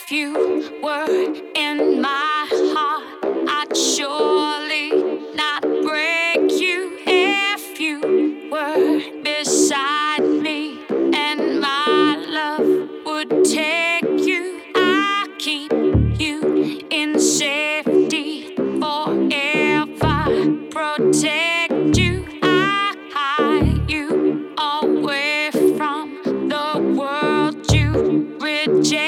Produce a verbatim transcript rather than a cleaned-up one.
If you were in my heart, I'd surely not break you. If you were beside me and my love would take you, I keep you in safety forever, protect you. I hide you away from the world you reject.